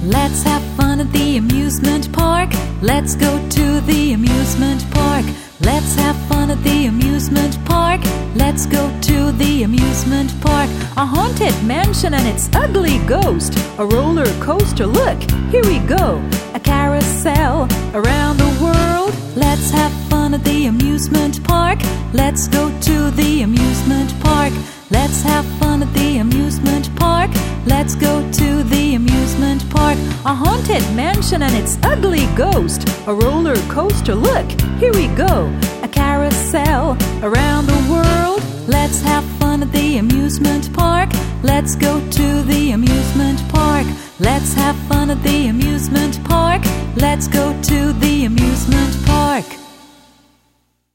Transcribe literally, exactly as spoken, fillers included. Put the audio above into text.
Let's have fun at the amusement park. Let's go to the amusement park. Let's have fun at the amusement park. Let's go to the amusement park. A haunted mansion and its ugly ghost. A roller coaster, look, here we go. A carousel around the world. Let's have fun at the amusement park. Let's go to the amusement park. Let's have fun at the amusement park. Let's go to the amusement park. A haunted mansion and its ugly ghost. A roller coaster, look, here we go. A carousel around the world. Let's have fun at the amusement park. Let's go to the amusement park. Let's have fun at the